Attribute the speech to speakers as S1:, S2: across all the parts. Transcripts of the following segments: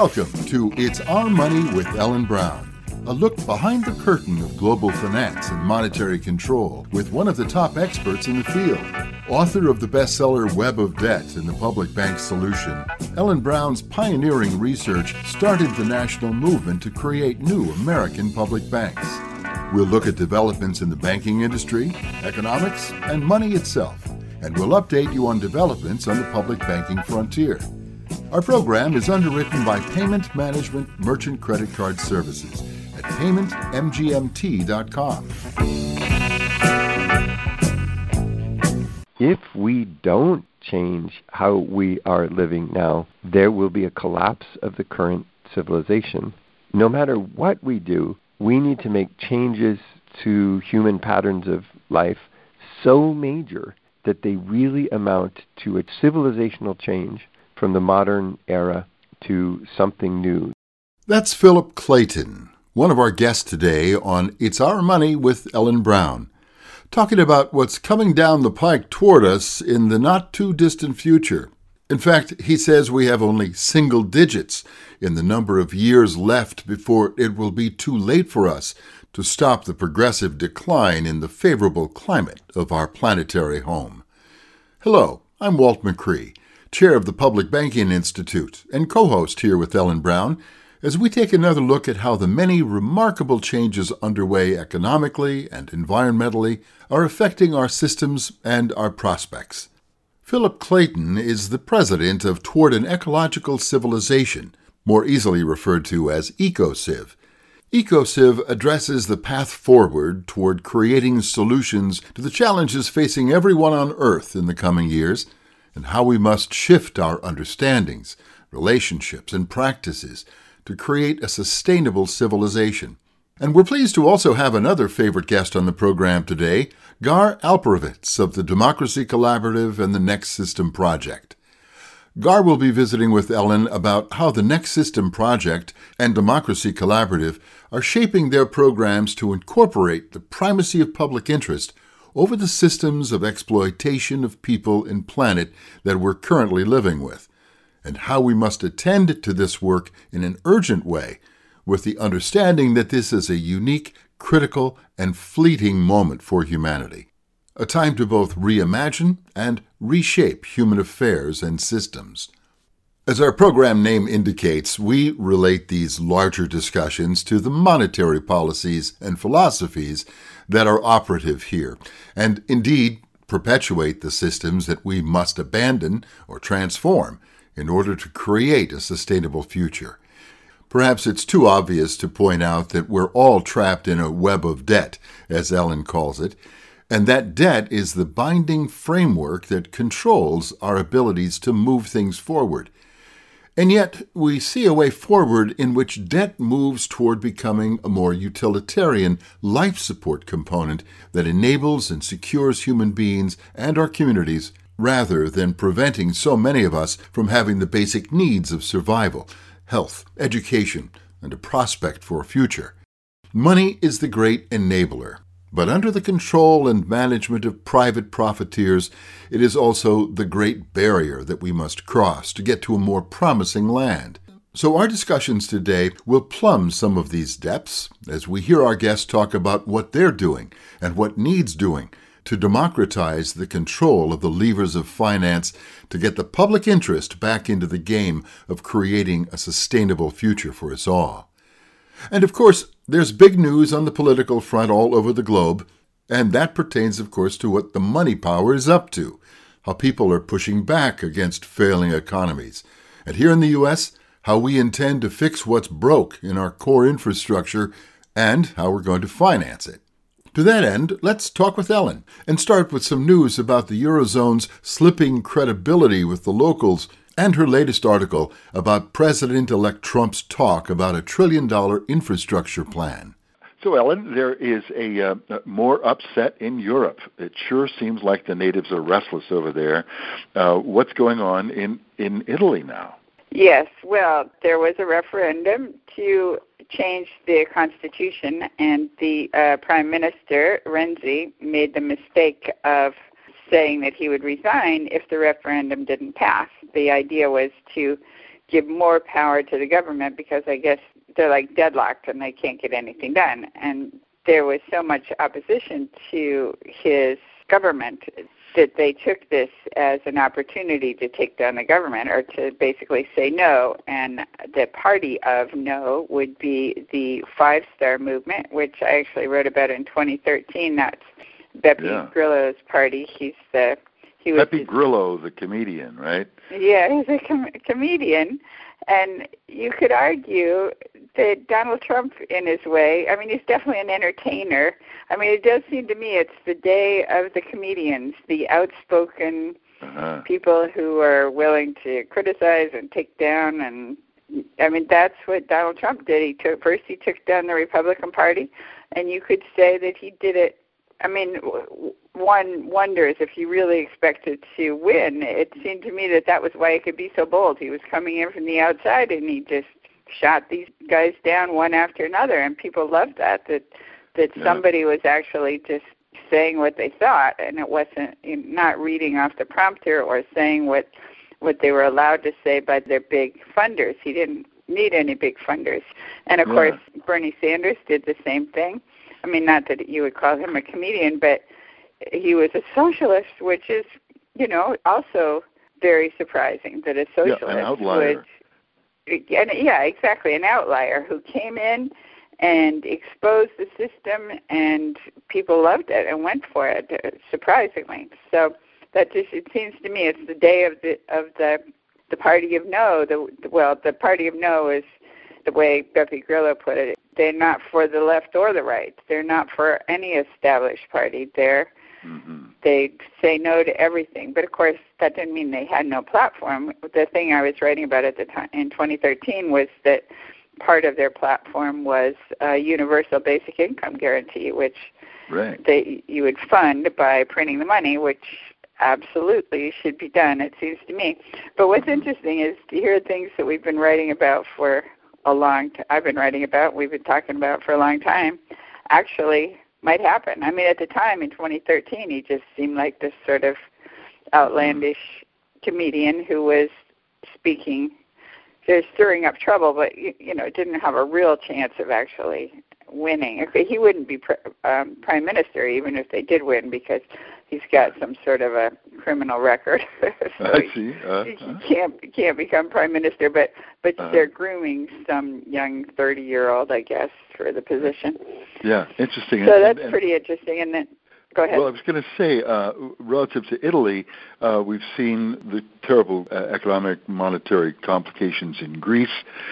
S1: Welcome to It's Our Money with Ellen Brown, a look behind the curtain of global finance and monetary control with one of the top experts in the field. Author of the bestseller Web of Debt and the Public Bank Solution, Ellen Brown's pioneering research started the national movement to create new American public banks. We'll look at developments in the banking industry, economics, and money itself, and we'll update you on developments on the public banking frontier. Our program is underwritten by Payment Management Merchant Credit Card Services at paymentmgmt.com.
S2: If we don't change how we are living now, there will be a collapse of the current civilization. No matter what we do, we need to make changes to human patterns of life so major that they really amount to a civilizational change from the modern era to something new.
S1: That's Philip Clayton, one of our guests today on It's Our Money with Ellen Brown, talking about what's coming down the pike toward us in the not-too-distant future. In fact, he says we have only single digits in the number of years left before it will be too late for us to stop the progressive decline in the favorable climate of our planetary home. Hello, I'm Walt McCree, chair of the Public Banking Institute and co-host here with Ellen Brown, as we take another look at how the many remarkable changes underway economically and environmentally are affecting our systems and our prospects. Philip Clayton is the president of Toward an Ecological Civilization, more easily referred to as EcoCiv. EcoCiv addresses the path forward toward creating solutions to the challenges facing everyone on Earth in the coming years, and how we must shift our understandings, relationships, and practices to create a sustainable civilization. And we're pleased to also have another favorite guest on the program today, Gar Alperovitz of the Democracy Collaborative and the Next System Project. Gar will be visiting with Ellen about how the Next System Project and Democracy Collaborative are shaping their programs to incorporate the primacy of public interest over the systems of exploitation of people and planet that we're currently living with, and how we must attend to this work in an urgent way, with the understanding that this is a unique, critical, and fleeting moment for humanity, a time to both reimagine and reshape human affairs and systems. As our program name indicates, we relate these larger discussions to the monetary policies and philosophies that are operative here, and indeed perpetuate the systems that we must abandon or transform in order to create a sustainable future. Perhaps it's too obvious to point out that we're all trapped in a web of debt, as Ellen calls it, and that debt is the binding framework that controls our abilities to move things forward. And yet, we see a way forward in which debt moves toward becoming a more utilitarian life support component that enables and secures human beings and our communities, rather than preventing so many of us from having the basic needs of survival, health, education, and a prospect for a future. Money is the great enabler, but under the control and management of private profiteers, it is also the great barrier that we must cross to get to a more promising land. So our discussions today will plumb some of these depths as we hear our guests talk about what they're doing and what needs doing to democratize the control of the levers of finance to get the public interest back into the game of creating a sustainable future for us all. And of course, there's big news on the political front all over the globe, and that pertains, of course, to what the money power is up to, how people are pushing back against failing economies. And here in the U.S., how we intend to fix what's broke in our core infrastructure and how we're going to finance it. To that end, let's talk with Ellen and start with some news about the Eurozone's slipping credibility with the locals and her latest article about President-elect Trump's talk about a $1 trillion infrastructure plan.
S3: So, Ellen, there is a more upset in Europe. It sure seems like the natives are restless over there. What's going on in Italy now?
S4: Yes, well, there was a referendum to change the Constitution, and the Prime Minister, Renzi, made the mistake of saying that he would resign if the referendum didn't pass. The idea was to give more power to the government because I guess they're like deadlocked and they can't get anything done. And there was so much opposition to his government that they took this as an opportunity to take down the government or to basically say no. And the party of no would be the Five Star Movement, which I actually wrote about in 2013. That's Beppe Grillo's party. He was
S3: Beppe Grillo, the comedian, right?
S4: Yeah, he's a comedian. And you could argue that Donald Trump, in his way, I mean, he's definitely an entertainer. I mean, it does seem to me it's the day of the comedians, the outspoken people who are willing to criticize and take down. And, I mean, that's what Donald Trump did. First he took down the Republican Party, and you could say that he did it. I mean, one wonders if he really expected to win. It seemed to me that was why he could be so bold. He was coming in from the outside, and he just shot these guys down one after another, and people loved that somebody was actually just saying what they thought, and it wasn't not reading off the prompter or saying what they were allowed to say by their big funders. He didn't need any big funders. And, of course, Bernie Sanders did the same thing. I mean, not that you would call him a comedian, but he was a socialist, which is, also very surprising that a socialist
S3: an outlier.
S4: Exactly, an outlier who came in and exposed the system, and people loved it and went for it, surprisingly. So that just, it seems to me, it's the day of the party of no. The party of no is the way Beppe Grillo put it. They're not for the left or the right. They're not for any established party. They say no to everything. But, of course, that didn't mean they had no platform. The thing I was writing about at the time in 2013 was that part of their platform was a universal basic income guarantee, which you would fund by printing the money, which absolutely should be done, it seems to me. But what's interesting is to hear things that we've been writing about for a long time. I've been writing about, we've been talking about for a long time, actually might happen. I mean, at the time in 2013, he just seemed like this sort of outlandish comedian who was speaking, just stirring up trouble, but didn't have a real chance of actually winning. He wouldn't be prime minister even if they did win, because he's got some sort of a criminal record. So he can't become prime minister, but they're grooming some young 30-year-old, I guess, for the position.
S3: Yeah, interesting.
S4: So that's pretty interesting. And then, go ahead.
S3: Well, I was going to say, relative to Italy, we've seen the terrible economic, monetary complications in Greece,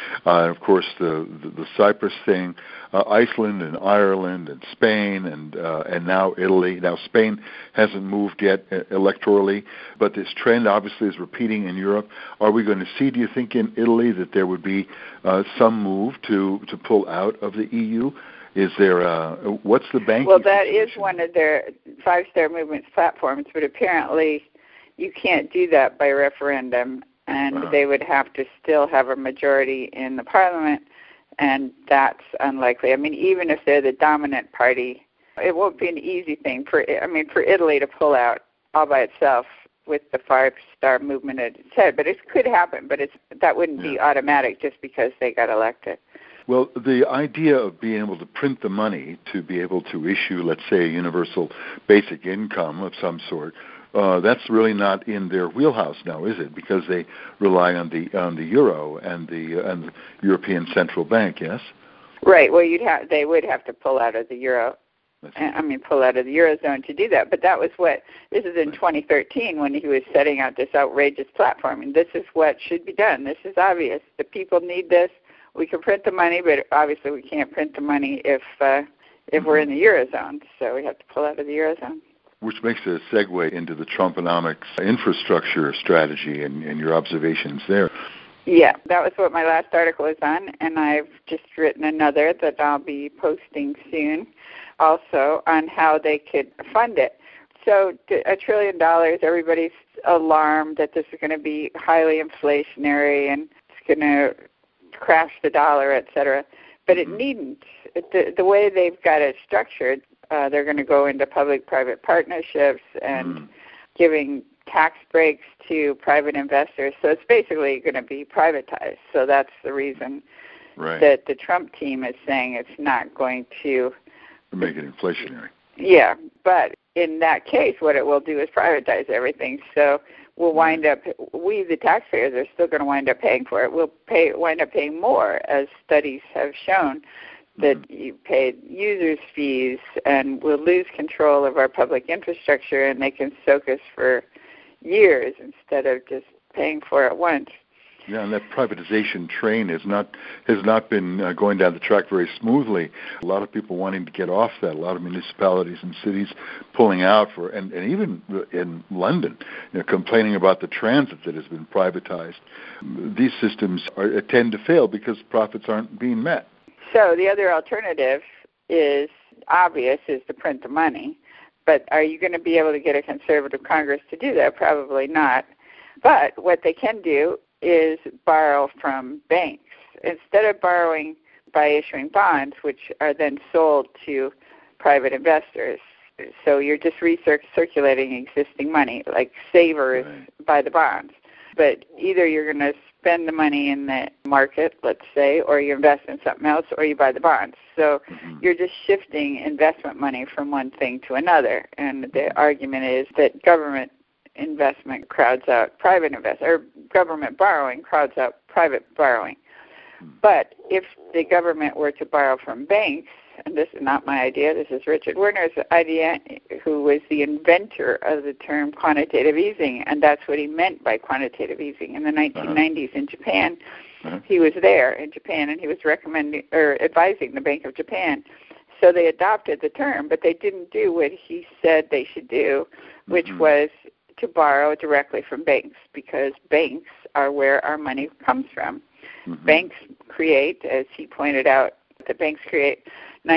S3: of course, the Cyprus thing, Iceland and Ireland and Spain, and now Italy. Now, Spain hasn't moved yet electorally, but this trend obviously is repeating in Europe. Are we going to see, do you think, in Italy that there would be some move to pull out of the EU? Is there what's the banking?
S4: Well, that is one of their Five Star Movement's platforms, but apparently you can't do that by referendum, and they would have to still have a majority in the parliament, and that's unlikely. I mean, even if they're the dominant party, it won't be an easy thing for Italy to pull out all by itself with the Five Star Movement at its head. But it could happen, but that wouldn't be automatic just because they got elected.
S3: Well, the idea of being able to print the money to be able to issue, let's say, a universal basic income of some sort, that's really not in their wheelhouse now, is it? Because they rely on the euro and the European Central Bank, yes?
S4: Right. Well, they would have to pull out of the euro. Pull out of the Eurozone to do that. But this is in 2013 when he was setting out this outrageous platform. And this is what should be done. This is obvious. The people need this. We can print the money, but obviously we can't print the money if we're in the Eurozone. So we have to pull out of the Eurozone.
S3: Which makes a segue into the Trumponomics infrastructure strategy and your observations there.
S4: Yeah, that was what my last article was on, and I've just written another that I'll be posting soon also on how they could fund it. So $1 trillion, everybody's alarmed that this is going to be highly inflationary and it's going to crash the dollar, et cetera. But it needn't. The way they've got it structured, they're going to go into public-private partnerships and giving tax breaks to private investors. So it's basically going to be privatized. So that's the reason that the Trump team is saying it's not going to
S3: make it inflationary.
S4: Yeah, but in that case, what it will do is privatize everything. So we'll wind up, we, the taxpayers, are still going to wind up paying for it. We'll wind up paying more, as studies have shown, that you pay users' fees, and we'll lose control of our public infrastructure, and they can soak us for years instead of just paying for it once.
S3: Yeah, and that privatization train has not been going down the track very smoothly. A lot of people wanting to get off that. A lot of municipalities and cities pulling out and even in London, complaining about the transit that has been privatized. These systems tend to fail because profits aren't being met.
S4: So the other alternative is obvious, is to print the money. But are you going to be able to get a conservative Congress to do that? Probably not. But what they can do is borrow from banks. Instead of borrowing by issuing bonds, which are then sold to private investors. So you're just recirculating existing money, like savers buy the bonds. But either you're going to spend the money in the market, let's say, or you invest in something else, or you buy the bonds. So you're just shifting investment money from one thing to another. And the argument is that government investment crowds out private investment, or government borrowing crowds out private borrowing. But if the government were to borrow from banks, and this is not my idea, this is Richard Werner's idea, who was the inventor of the term quantitative easing, and that's what he meant by quantitative easing in the 1990s in Japan. He was there in Japan, and he was advising the Bank of Japan. So they adopted the term, but they didn't do what he said they should do, which was to borrow directly from banks, because banks are where our money comes from. Banks create, as he pointed out, the banks create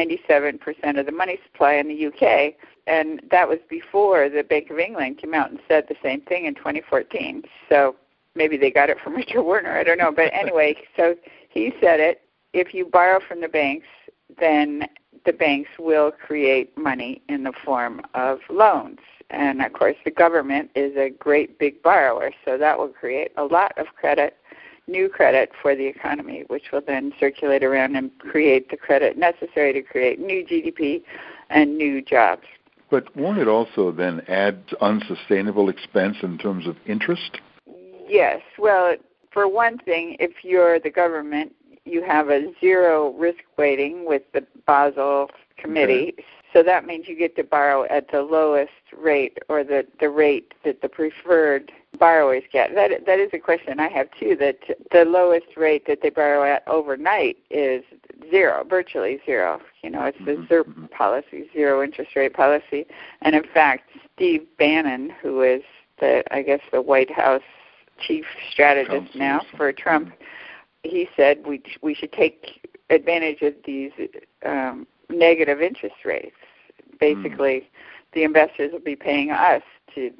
S4: 97% of the money supply in the UK, and that was before the Bank of England came out and said the same thing in 2014. So maybe they got it from Richard Werner, I don't know. But anyway, so he said it. If you borrow from the banks, then the banks will create money in the form of loans. And, of course, the government is a great big borrower, so that will create a lot of credit, new credit for the economy, which will then circulate around and create the credit necessary to create new GDP and new jobs.
S3: But won't it also then add unsustainable expense in terms of interest?
S4: Yes. Well, for one thing, if you're the government, you have a zero risk weighting with the Basel Committee. Okay. So that means you get to borrow at the lowest rate, or the rate that the preferred borrowers get. That is a question I have, too, that the lowest rate that they borrow at overnight is zero, virtually zero. It's the ZIRP policy, zero interest rate policy. And, in fact, Steve Bannon, who is, the White House chief strategist now for Trump, he said we should take advantage of these negative interest rates. Basically, the investors will be paying us to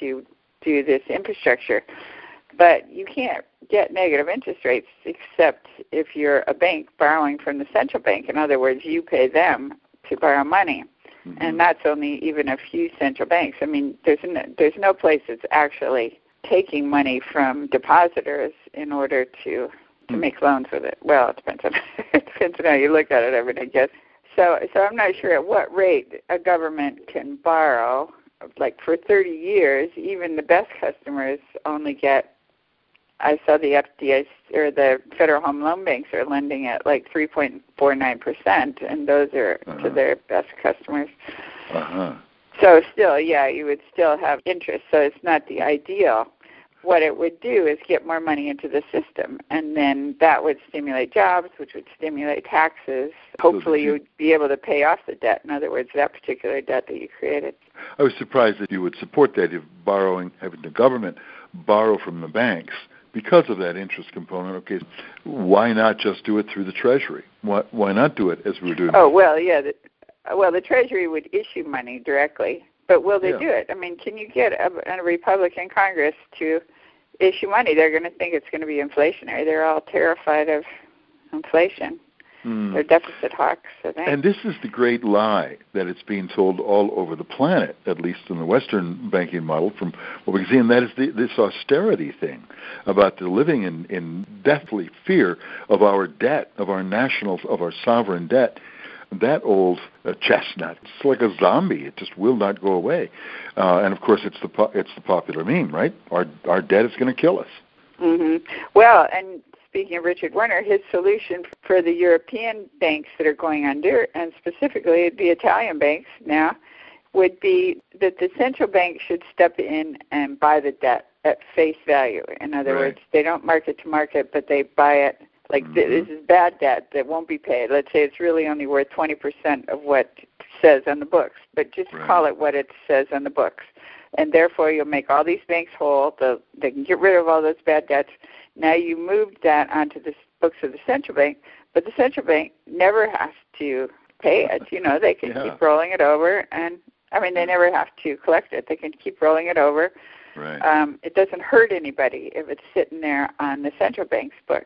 S4: do this infrastructure. But you can't get negative interest rates except if you're a bank borrowing from the central bank. In other words, you pay them to borrow money. And that's only even a few central banks. I mean, there's no place that's actually taking money from depositors in order to make loans with it. Well, it depends on how you look at it, I guess. So I'm not sure at what rate a government can borrow. Like for 30 years, even the best customers only get, I saw the FDIC, or the Federal Home Loan Banks are lending at like 3.49%, and those are to their best customers. So still, you would still have interest, so it's not the ideal. What it would do is get more money into the system, and then that would stimulate jobs, which would stimulate taxes. Hopefully you would be able to pay off the debt, in other words, that particular debt that you created. I
S3: was surprised that you would support that, if having the government borrow from the banks because of that interest component. Okay, why not just do it through the Treasury? Why not do it as we're doing?
S4: Oh, well, the Treasury would issue money directly. But will they do it? I mean, can you get a Republican Congress to issue money? They're going to think it's going to be inflationary. They're all terrified of inflation. They're deficit hawks, I think.
S3: And this is the great lie that it's being told all over the planet, at least in the Western banking model, from what we can see, and that is this austerity thing about the living in deathly fear of our debt, of our sovereign debt. That old chestnut, it's like a zombie. It just will not go away. And of course, it's the popular meme, right? Our debt is going to kill us.
S4: Mm-hmm. Well, and speaking of Richard Werner, his solution for the European banks that are going under, and specifically the Italian banks now, would be that the central bank should step in and buy the debt at face value. In other words, they don't market to market, but they buy it. Like this is bad debt that won't be paid. Let's say it's really only worth 20% of what it says on the books, but just call it what it says on the books. And therefore, you'll make all these banks whole. They can get rid of all those bad debts. Now you moved that onto the books of the central bank, but the central bank never has to pay it. You know, they can keep rolling it over, and they never have to collect it. They can keep rolling it over.
S3: Right.
S4: It doesn't hurt anybody if it's sitting there on the central bank's books.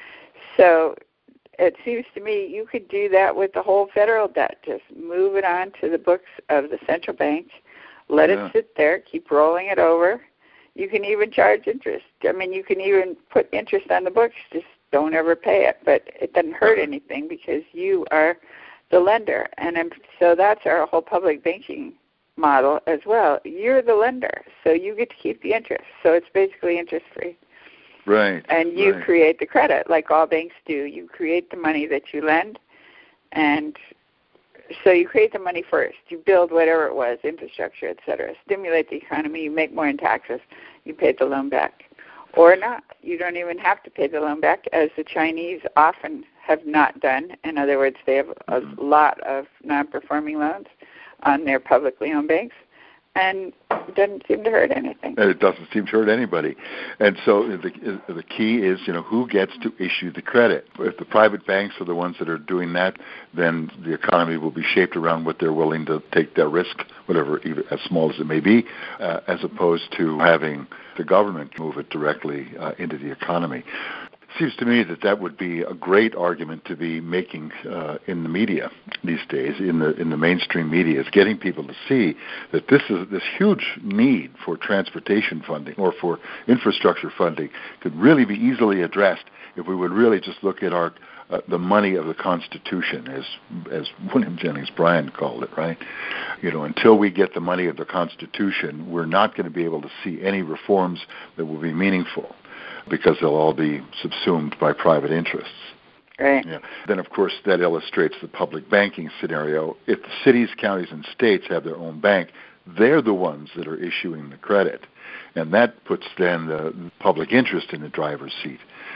S4: So it seems to me you could do that with the whole federal debt. Just move it on to the books of the central bank, let it sit there, keep rolling it over. You can even charge interest. You can even put interest on the books, just don't ever pay it. But it doesn't hurt anything because you are the lender. And so that's our whole public banking model as well. You're the lender, so you get to keep the interest. So it's basically interest-free.
S3: Right.
S4: And you create the credit like all banks do. You create the money that you lend, and so you create the money first. You build whatever it was, infrastructure, et cetera. Stimulate the economy. You make more in taxes. You pay the loan back. Or not. You don't even have to pay the loan back, as the Chinese often have not done. In other words, they have a lot of non-performing loans on their publicly owned banks. And it doesn't seem to hurt anything.
S3: And it doesn't seem to hurt anybody. And so the key is, who gets to issue the credit. If the private banks are the ones that are doing that, then the economy will be shaped around what they're willing to take their risk, whatever, even as small as it may be, as opposed to having the government move it directly into the economy. Seems to me that would be a great argument to be making in the media these days, in the mainstream media, is getting people to see that this huge need for transportation funding or for infrastructure funding could really be easily addressed if we would really just look at our the money of the Constitution, as William Jennings Bryan called it, right? Until we get the money of the Constitution, we're not going to be able to see any reforms that will be meaningful, because they'll all be subsumed by private interests.
S4: Right.
S3: Yeah. Then, of course, that illustrates the public banking scenario. If the cities, counties, and states have their own bank, they're the ones that are issuing the credit. And that puts then the public interest in the driver's seat.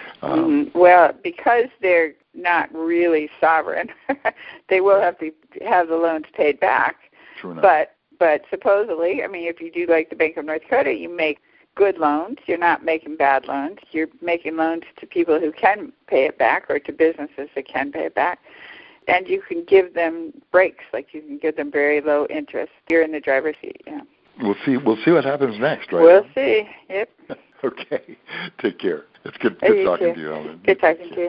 S4: Well, because they're not really sovereign, they will have to have the loans paid back.
S3: True enough.
S4: But supposedly, if you do like the Bank of North Dakota, you make good loans. You're not making bad loans. You're making loans to people who can pay it back, or to businesses that can pay it back. And you can give them breaks, like you can give them very low interest. You're in the driver's seat. Yeah.
S3: We'll see what happens next, right?
S4: We'll see. Yep.
S3: Okay. Take care. It's good talking to you, Ellen.
S4: Good talking to you.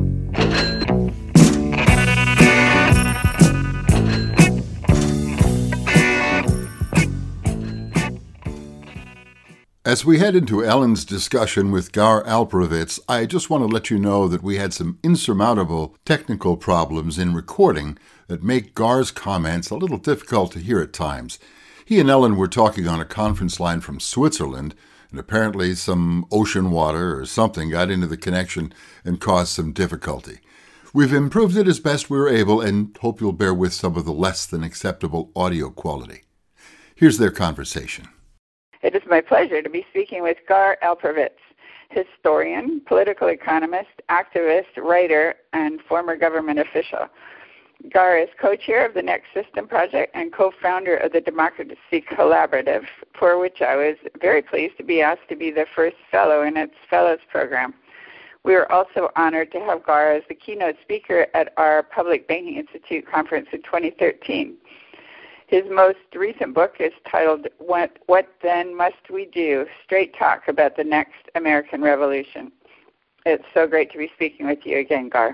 S1: As we head into Ellen's discussion with Gar Alperovitz, I just want to let you know that we had some insurmountable technical problems in recording that make Gar's comments a little difficult to hear at times. He and Ellen were talking on a conference line from Switzerland, and apparently some ocean water or something got into the connection and caused some difficulty. We've improved it as best we were able and hope you'll bear with some of the less than acceptable audio quality. Here's their conversation.
S4: It is my pleasure to be speaking with Gar Alperovitz, historian, political economist, activist, writer, and former government official. Gar is co-chair of the Next System Project and co-founder of the Democracy Collaborative, for which I was very pleased to be asked to be the first fellow in its Fellows Program. We are also honored to have Gar as the keynote speaker at our Public Banking Institute conference in 2013. His most recent book is titled, What Then Must We Do? Straight Talk About the Next American Revolution. It's so great to be speaking with you again, Gar.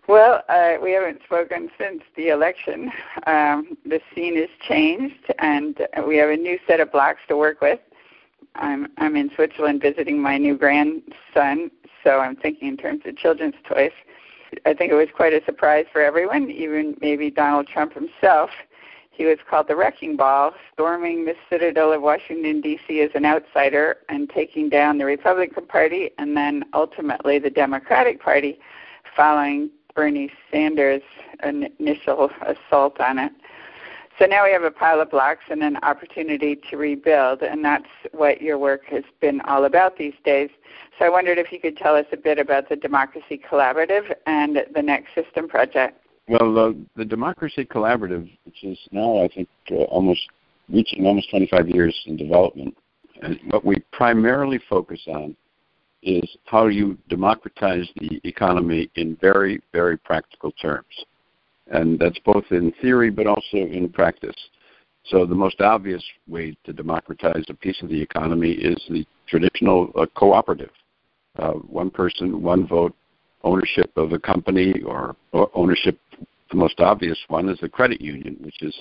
S4: Well, we haven't spoken since the election. The scene has changed, and we have a new set of blocks to work with. I'm in Switzerland visiting my new grandson, so I'm thinking in terms of children's toys. I think it was quite a surprise for everyone, even maybe Donald Trump himself. He was called the Wrecking Ball, storming the citadel of Washington, D.C. as an outsider and taking down the Republican Party and then ultimately the Democratic Party following Bernie Sanders' initial assault on it. So now we have a pile of blocks and an opportunity to rebuild, and that's what your work has been all about these days. So I wondered if you could tell us a bit about the Democracy Collaborative and the Next System Project.
S5: Well, the Democracy Collaborative, which is now, I think, reaching almost 25 years in development, and what we primarily focus on is how you democratize the economy in very, very practical terms. And that's both in theory but also in practice. So the most obvious way to democratize a piece of the economy is the traditional cooperative. One person, one vote, ownership of a company, or ownership, the most obvious one is the credit union, which is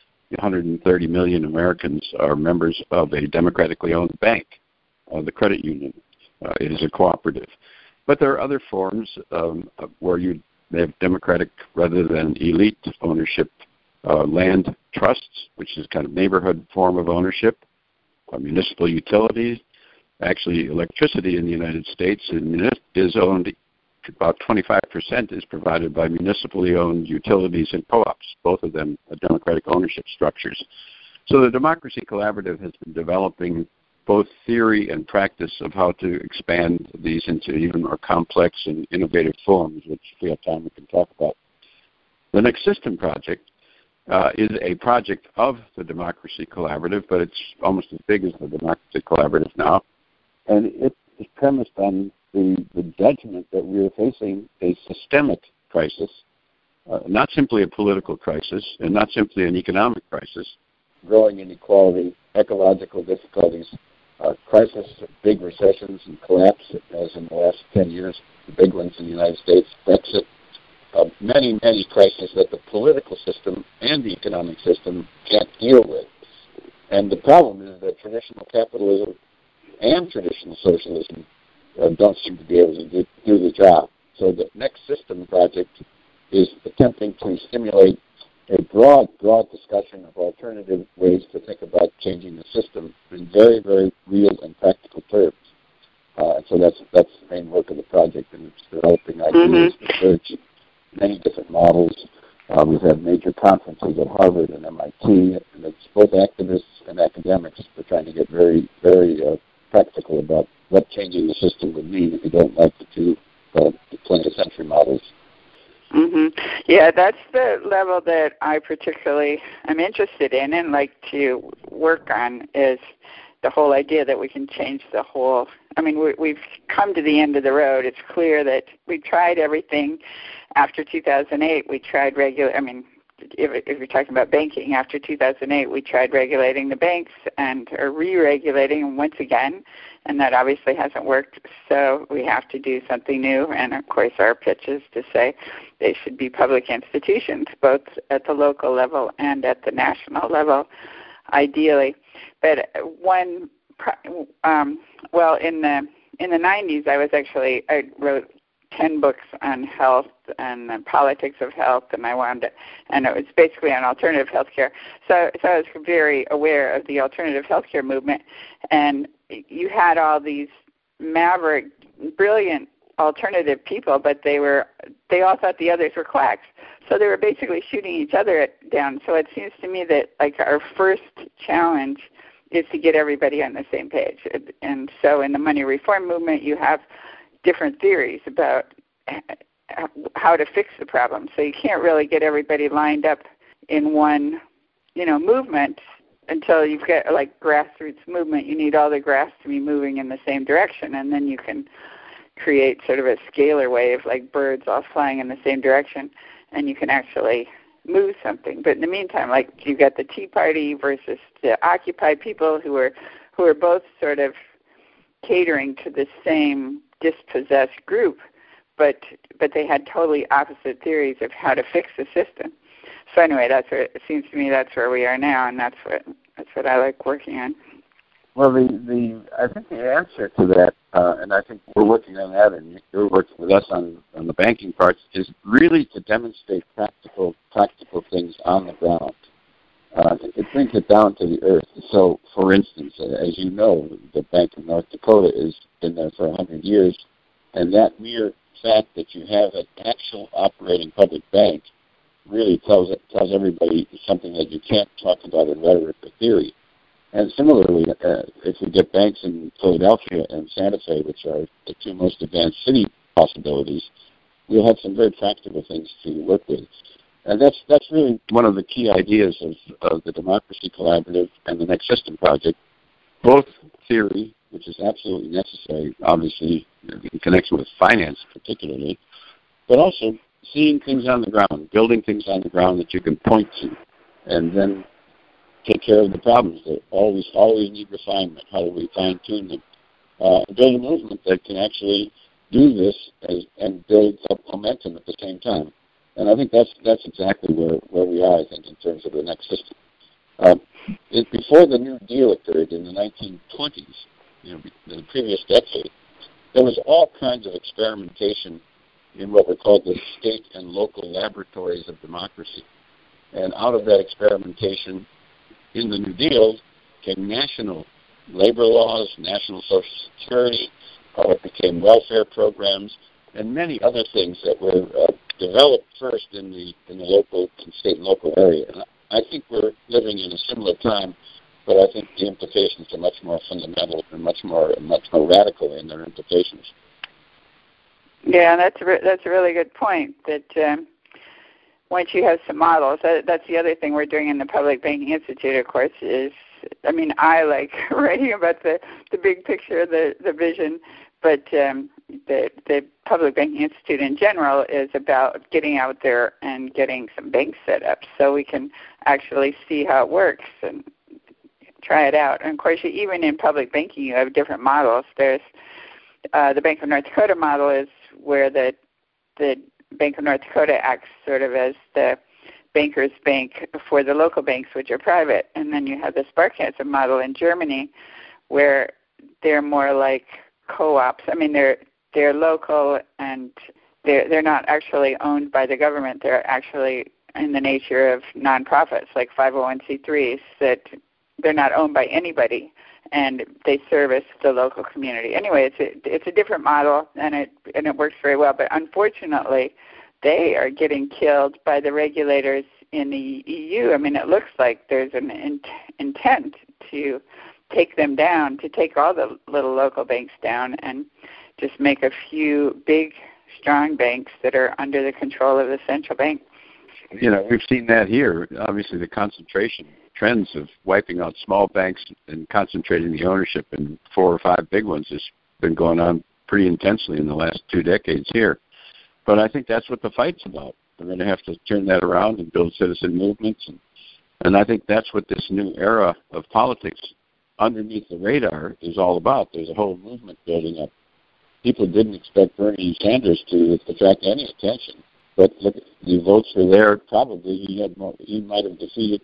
S5: 130 million Americans are members of a democratically owned bank, the credit union. It is a cooperative. But there are other forms where they have democratic rather than elite ownership, land trusts, which is kind of neighborhood form of ownership, municipal utilities. Actually, electricity in the United States is owned, about 25% is provided by municipally owned utilities and co-ops, both of them democratic ownership structures. So the Democracy Collaborative has been developing both theory and practice of how to expand these into even more complex and innovative forms, which if we have time we can talk about. The Next System Project is a project of the Democracy Collaborative, but it's almost as big as the Democracy Collaborative now. And it is premised on the judgment that we are facing a systemic crisis, not simply a political crisis and not simply an economic crisis, growing inequality, ecological difficulties, crisis, big recessions and collapse, as in the last 10 years, the big ones in the United States, Brexit, many, many crises that the political system and the economic system can't deal with. And the problem is that traditional capitalism and traditional socialism don't seem to be able to do the job. So the Next System Project is attempting to stimulate a broad discussion of alternative ways to think about changing the system in very, very real and practical terms. So that's the main work of the project, and it's developing ideas, research, many different models. We've had major conferences at Harvard and MIT, and it's both activists and academics. We're trying to get very, very practical about what changing the system would mean if you don't like the 20th century models.
S4: Yeah, that's the level that I particularly am interested in and like to work on, is the whole idea that we can change the whole. I mean, we've come to the end of the road. It's clear that we tried everything after 2008. We tried if you're talking about banking, after 2008, we tried regulating the banks or re-regulating them once again, and that obviously hasn't worked. So we have to do something new. And of course, our pitch is to say they should be public institutions, both at the local level and at the national level, ideally. But in the 90s, I wrote 10 books on health and the politics of health, and it was basically on alternative healthcare. So I was very aware of the alternative healthcare movement, and you had all these maverick, brilliant alternative people, but they all thought the others were quacks. So they were basically shooting each other down. So it seems to me that our first challenge is to get everybody on the same page. And so in the money reform movement, you have different theories about how to fix the problem. So you can't really get everybody lined up in one, movement until you've got grassroots movement. You need all the grass to be moving in the same direction, and then you can create sort of a scalar wave, like birds all flying in the same direction, and you can actually move something. But in the meantime, you've got the Tea Party versus the Occupy people who are both sort of catering to the same dispossessed group, but they had totally opposite theories of how to fix the system. So anyway, it seems to me that's where we are now, and that's what I like working on.
S5: Well, I think the answer to that, and I think we're working on that, and you're working with us on the banking parts, is really to demonstrate practical things on the ground. It brings it down to the earth. So, for instance, as you know, the Bank of North Dakota has been there for 100 years, and that mere fact that you have an actual operating public bank really tells everybody something that you can't talk about in rhetoric or theory. And similarly, if we get banks in Philadelphia and Santa Fe, which are the two most advanced city possibilities, we'll have some very practical things to work with. And that's really one of the key ideas of the Democracy Collaborative and the Next System Project, both theory, which is absolutely necessary, obviously, in connection with finance particularly, but also seeing things on the ground, building things on the ground that you can point to, and then take care of the problems that always need refinement. How do we fine-tune them? Build a movement that can actually do this and build up momentum at the same time. And I think that's exactly where we are, I think, in terms of the next system. Before the New Deal occurred in the 1920s, the previous decade, there was all kinds of experimentation in what were called the state and local laboratories of democracy. And out of that experimentation, in the New Deal, came national labor laws, national Social Security, what became welfare programs, and many other things that were developed first in the local, state and local area. And I think we're living in a similar time, but I think the implications are much more fundamental and much more radical in their implications.
S4: Yeah, that's a really good point. That once you have some models, that's the other thing we're doing in the Public Banking Institute, of course, is, I like writing about the big picture, the vision, but the Public Banking Institute in general is about getting out there and getting some banks set up so we can actually see how it works and try it out. And, of course, even in public banking, you have different models. There's the Bank of North Dakota model is where the Bank of North Dakota acts sort of as the banker's bank for the local banks, which are private. And then you have the Sparkasse model in Germany, where they're more like co-ops. They're local, and they're not actually owned by the government. They're actually in the nature of nonprofits, like 501c3s, that they're not owned by anybody, and they service the local community. Anyway, it's a different model, and it works very well. But unfortunately, they are getting killed by the regulators in the EU. It looks like there's an intent to take them down, to take all the little local banks down and just make a few big, strong banks that are under the control of the central bank.
S5: We've seen that here. Obviously, the concentration trends of wiping out small banks and concentrating the ownership in 4 or 5 big ones has been going on pretty intensely in the last 2 decades here. But I think that's what the fight's about. We're going to have to turn that around and build citizen movements. And I think that's what this new era of politics underneath the radar is all about. There's a whole movement building up. People didn't expect Bernie Sanders to attract any attention. But look, the votes were there. Probably he might have defeated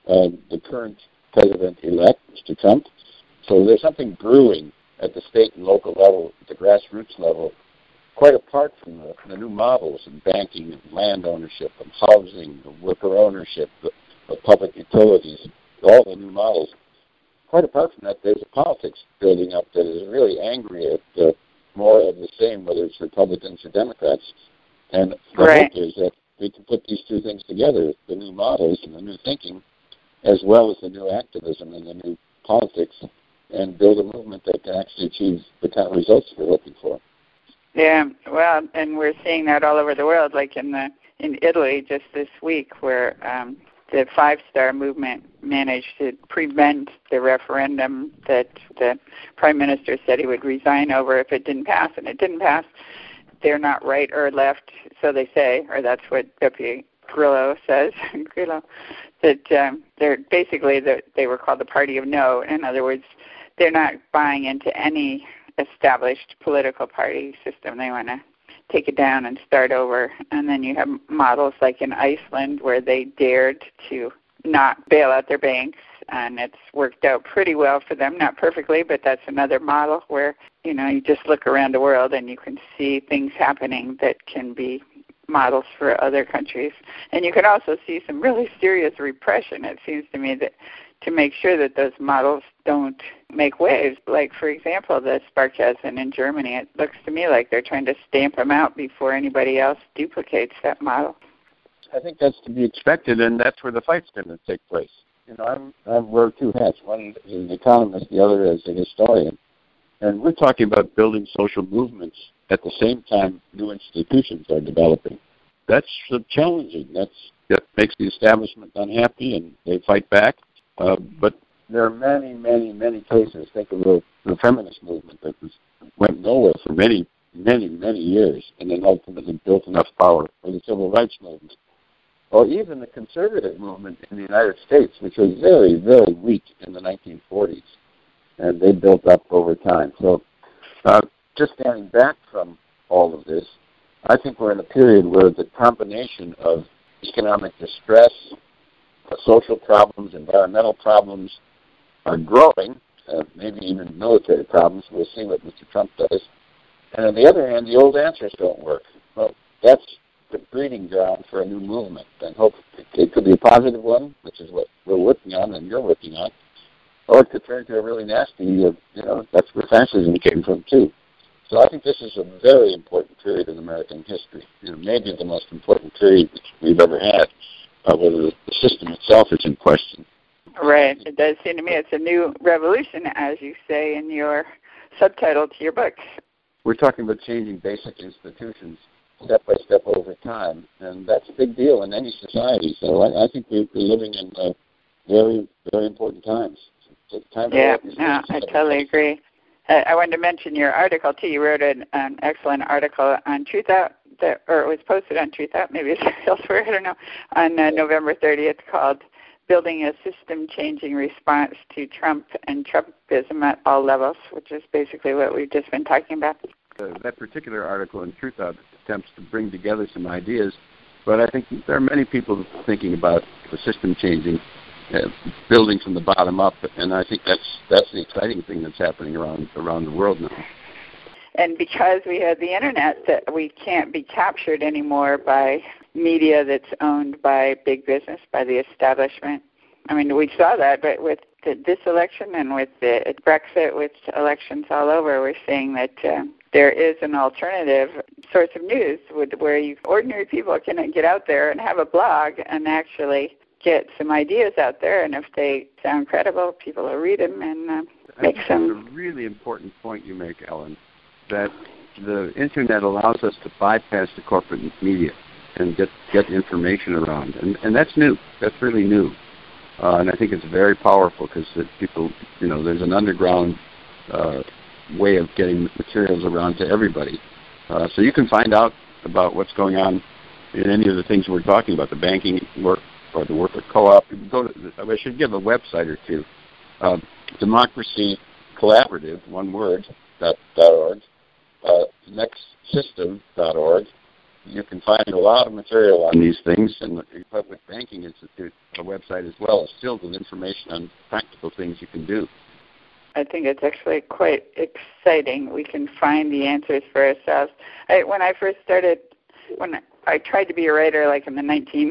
S5: the current president-elect, Mr. Trump. So there's something brewing at the state and local level, at the grassroots level, quite apart from the new models in banking and land ownership and housing, worker ownership, of public utilities, all the new models. Quite apart from that, there's a politics building up that is really angry at more of the same, whether it's Republicans or Democrats. And the hope is that we can put these two things together, the new models and the new thinking, as well as the new activism and the new politics, and build a movement that can actually achieve the kind of results we're looking for.
S4: Yeah, well, and we're seeing that all over the world, like in Italy just this week, where the Five Star Movement managed to prevent the referendum that the Prime Minister said he would resign over if it didn't pass, and it didn't pass. They're not right or left, so they say, or that's what Beppe Grillo says, that they're basically, they were called the Party of No. In other words, they're not buying into any established political party system. They want to take it down and start over. And then you have models like in Iceland where they dared to not bail out their banks, and it's worked out pretty well for them. Not perfectly, but that's another model where, you just look around the world and you can see things happening that can be models for other countries. And you can also see some really serious repression, it seems to me, that to make sure that those models don't make waves. Like, for example, the Sparkassen in Germany, it looks to me like they're trying to stamp them out before anybody else duplicates that model.
S5: I think that's to be expected, and that's where the fight's going to take place. I wear two hats. One is an economist, the other is a historian. And we're talking about building social movements at the same time new institutions are developing. That's challenging. That makes the establishment unhappy, and they fight back. But there are many, many, many cases. Think of the feminist movement that went nowhere for many, many, many years, and then ultimately built enough power, or the civil rights movement, or even the conservative movement in the United States, which was very, very weak in the 1940s, and they built up over time. So just standing back from all of this, I think we're in a period where the combination of economic distress, social problems, environmental problems are growing, maybe even military problems. We'll see what Mr. Trump does. And on the other hand, the old answers don't work. Well, that's the breeding ground for a new movement. And hope it could be a positive one, which is what we're working on and you're working on, or it could turn to a really nasty, that's where fascism came from too. So I think this is a very important period in American history, maybe the most important period we've ever had, whether the system itself is in question.
S4: Right. It does seem to me it's a new revolution, as you say in your subtitle to your book.
S5: We're talking about changing basic institutions step by step over time, and that's a big deal in any society. So I think we're living in very, very important times.
S4: I totally agree. I wanted to mention your article, too. You wrote an excellent article on Truth Out, or it was posted on Truth Out, maybe it's elsewhere, I don't know, on November 30th, called Building a System-Changing Response to Trump and Trumpism at All Levels, which is basically what we've just been talking about.
S5: That particular article in Truth Out attempts to bring together some ideas, but I think there are many people thinking about the system changing, building from the bottom up, and I think that's the exciting thing that's happening around the world now.
S4: And because we have the internet, that we can't be captured anymore by media that's owned by big business, by the establishment. I mean, we saw that, but with this election and with the Brexit, with elections all over, we're seeing that there is an alternative source of news where ordinary people can get out there and have a blog and actually get some ideas out there, and if they sound credible, people will read them and make some.
S5: That's a really important point you make, Ellen, that the internet allows us to bypass the corporate media and get information around, and that's new. That's really new, and I think it's very powerful because people, there's an underground way of getting materials around to everybody. So you can find out about what's going on in any of the things we're talking about, the banking work or the work of co-op. I should give a website or two. Democracy Collaborative, one word, .org, nextsystem.org. You can find a lot of material on these things, and the Public Banking Institute, a website as well, is filled with information on practical things you can do.
S4: I think it's actually quite exciting. We can find the answers for ourselves. When I first started, when I tried to be a writer like in the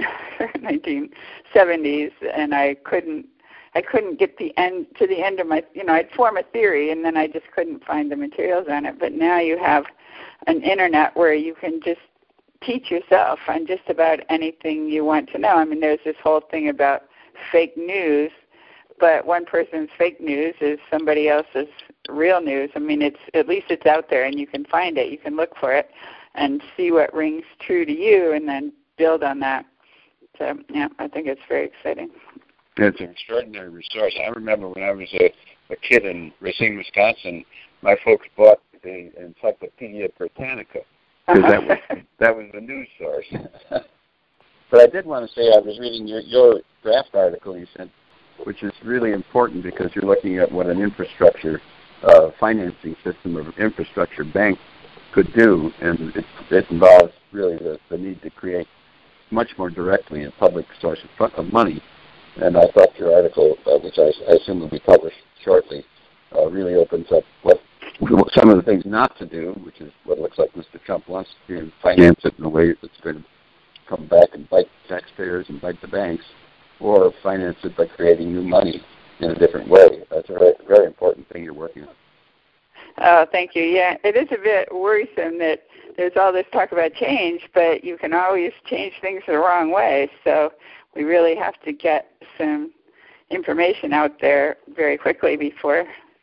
S4: 1970s, and I couldn't get to the end of my, I'd form a theory, and then I just couldn't find the materials on it. But now you have an internet where you can just teach yourself on just about anything you want to know. I mean, there's this whole thing about fake news, but one person's fake news is somebody else's real news. I mean, at least it's out there, and you can find it. You can look for it and see what rings true to you, and then build on that. So, I think it's very exciting.
S5: It's an extraordinary resource. I remember when I was a kid in Racine, Wisconsin, my folks bought the Encyclopedia Britannica, because that was the news source. But I did want to say I was reading your draft article you sent, which is really important because you're looking at what an infrastructure financing system of infrastructure bank could do, and it involves really the need to create much more directly a public source of money. And I thought your article, which I assume will be published shortly, really opens up some of the things not to do, which is what it looks like Mr. Trump wants to do, and finance it in a way that's going to come back and bite taxpayers and bite the banks, or finance it by creating new money in a different way. That's a very, very important thing you're working on.
S4: Oh, thank you. Yeah, it is a bit worrisome that there's all this talk about change, but you can always change things the wrong way. So we really have to get some information out there very quickly before.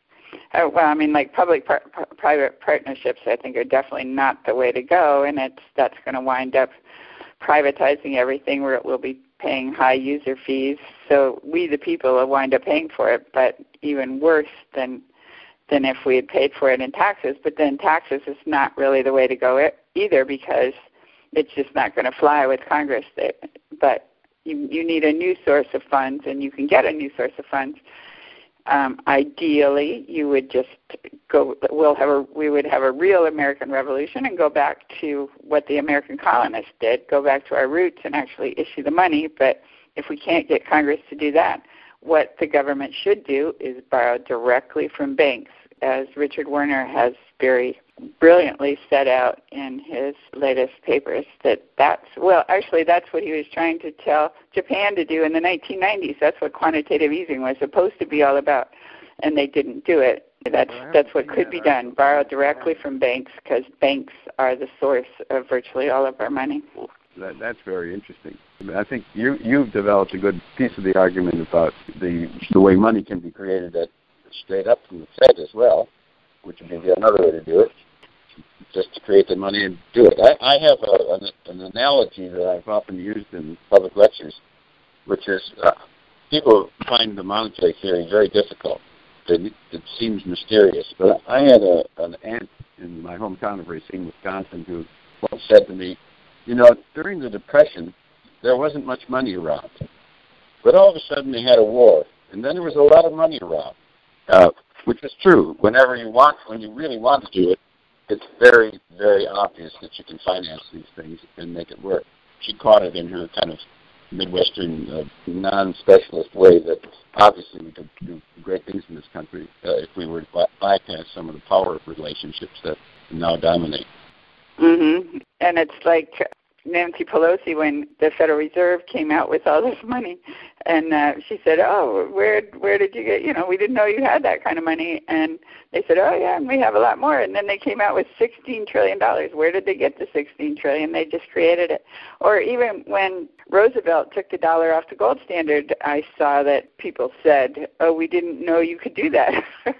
S4: Like public-private partnerships, I think, are definitely not the way to go, and that's going to wind up privatizing everything, where it will be paying high user fees. So we, the people, will wind up paying for it, but even worse than if we had paid for it in taxes. But then taxes is not really the way to go either, because it's just not going to fly with Congress. But you need a new source of funds, and you can get a new source of funds. Ideally, you would just we would have a real American Revolution and go back to what the American colonists did, go back to our roots and actually issue the money. But if we can't get Congress to do that, what the government should do is borrow directly from banks, as Richard Werner has very brilliantly set out in his latest papers. That's what he was trying to tell Japan to do in the 1990s. That's what quantitative easing was supposed to be all about, and they didn't do it. That's what could be done. Borrow directly from banks, because banks are the source of virtually all of our money.
S5: That's very interesting. I think you've developed a good piece of the argument about the way money can be created straight up from the Fed as well, which would be another way to do it, just to create the money and do it. I have an analogy that I've often used in public lectures, which is people find the monetary theory very difficult. It seems mysterious. But I had an aunt in my hometown of Racine, Wisconsin, who once said to me, during the Depression, there wasn't much money around. But all of a sudden they had a war, and then there was a lot of money around, which is true. When you really want to do it, it's very, very obvious that you can finance these things and make it work. She caught it in her kind of Midwestern, non-specialist way that obviously we could do great things in this country if we were to bypass some of the power relationships that now dominate.
S4: Mm-hmm. And it's like Nancy Pelosi when the Federal Reserve came out with all this money, and she said, "Oh, where did you get? We didn't know you had that kind of money." And they said, "Oh yeah, and we have a lot more." And then they came out with $16 trillion. Where did they get the $16 trillion? They just created it. Or even when Roosevelt took the dollar off the gold standard, I saw that people said, "Oh, we didn't know you could do that."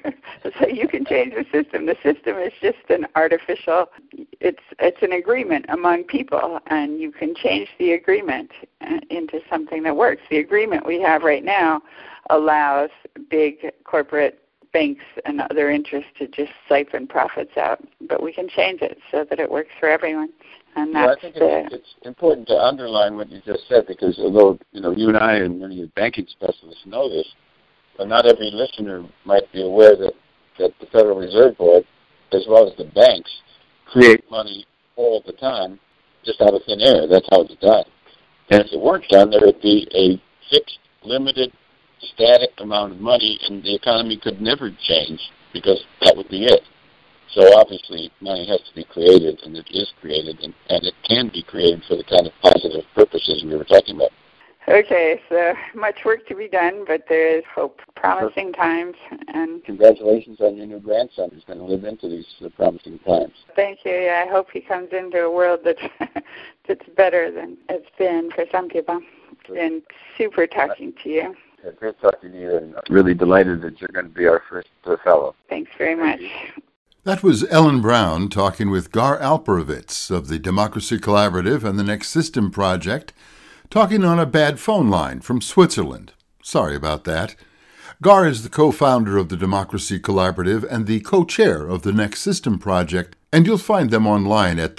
S4: So you can change the system. The system is just an artificial. It's an agreement among people, and you can change the agreement into something that works. The agreement we have right now allows big corporate banks and other interests to just siphon profits out, but we can change it so that it works for everyone. And that's
S5: I think it's important to underline what you just said, because although you and I and many banking specialists know this, but not every listener might be aware that the Federal Reserve Board, as well as the banks, create money all the time just out of thin air. That's how it's done. And if it weren't done, there would be a fixed, limited, static amount of money, and the economy could never change, because that would be it. So obviously money has to be created, and it is created, and it can be created for the kind of positive purposes we were talking about.
S4: Okay, so much work to be done, but there is hope. Promising times. And
S5: congratulations on your new grandson who's going to live into these promising times.
S4: Thank you. Yeah, I hope he comes into a world that's better than it's been for some people. It's been super talking to you.
S5: Yeah, great talking to you, and really delighted that you're going to be our first fellow.
S4: Thanks very much.
S1: That was Ellen Brown talking with Gar Alperovitz of the Democracy Collaborative and the Next System Project, talking on a bad phone line from Switzerland. Sorry about that. Gar is the co-founder of the Democracy Collaborative and the co-chair of the Next System Project, and you'll find them online at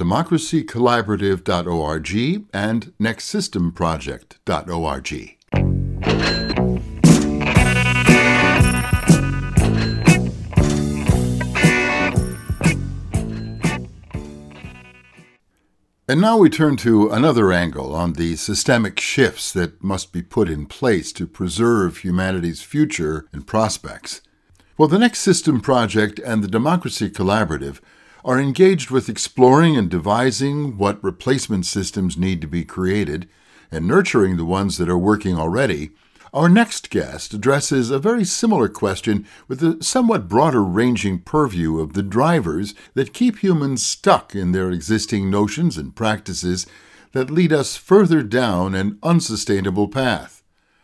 S1: democracycollaborative.org and nextsystemproject.org. And now we turn to another angle on the systemic shifts that must be put in place to preserve humanity's future and prospects. Well, the Next System Project and the Democracy Collaborative are engaged with exploring and devising what replacement systems need to be created and nurturing the ones that are working already. Our next guest addresses a very similar question with a somewhat broader-ranging purview of the drivers that keep humans stuck in their existing notions and practices that lead us further down an unsustainable path.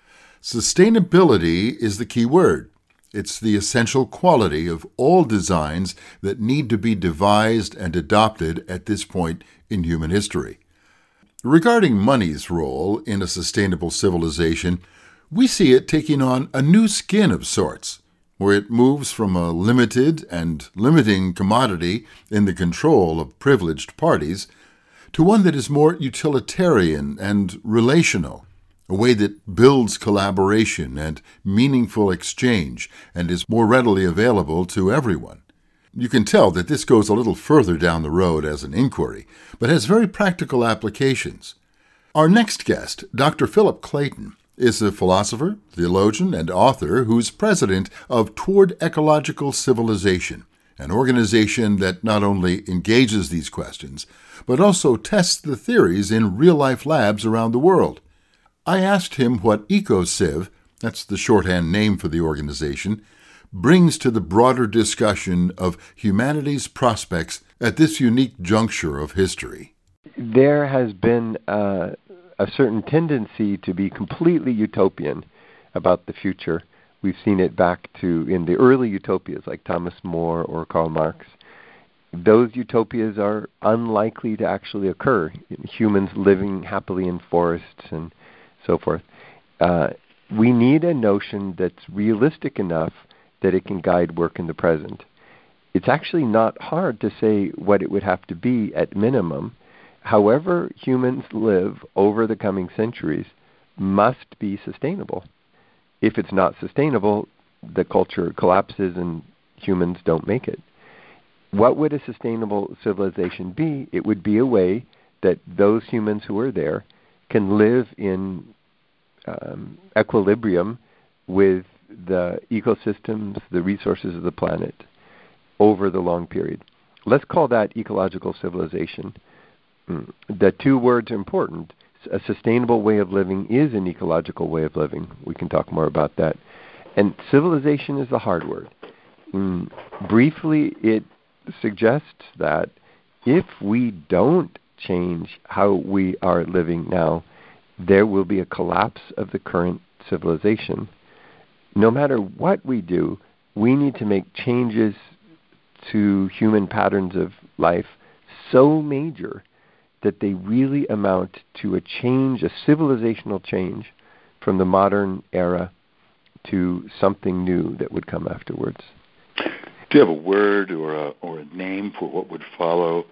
S1: Sustainability is the key word. It's the essential quality of all designs that need to be devised and adopted at this point in human history. Regarding money's role in a sustainable civilization, we see it taking on a new skin of sorts, where it moves from a limited and limiting commodity in the control of privileged parties to one that is more utilitarian and relational, a way that builds collaboration and meaningful exchange and is more readily available to everyone. You can tell that this goes a little further down the road as an inquiry, but has very practical applications. Our next guest, Dr. Philip Clayton, is a philosopher, theologian, and author who's president of Toward Ecological Civilization, an organization that not only engages these questions, but also tests the theories in real-life labs around the world. I asked him what EcoCiv, that's the shorthand name for the organization, brings to the broader discussion of humanity's prospects at this unique juncture of history.
S2: There has been a certain tendency to be completely utopian about the future. We've seen it back to in the early utopias like Thomas More or Karl Marx. Those utopias are unlikely to actually occur. Humans living happily in forests and so forth. We need a notion that's realistic enough that it can guide work in the present. It's actually not hard to say what it would have to be at minimum. However humans live over the coming centuries must be sustainable. If it's not sustainable, the culture collapses and humans don't make it. What would a sustainable civilization be? It would be a way that those humans who are there can live in equilibrium with the ecosystems, the resources of the planet over the long period. Let's call that ecological civilization. The two words are important. A sustainable way of living is an ecological way of living. We can talk more about that. And civilization is the hard word. Briefly, it suggests that if we don't change how we are living now, there will be a collapse of the current civilization. No matter what we do, we need to make changes to human patterns of life so major that they really amount to a change, a civilizational change from the modern era to something new that would come afterwards.
S3: Do you have a word or a name for what would follow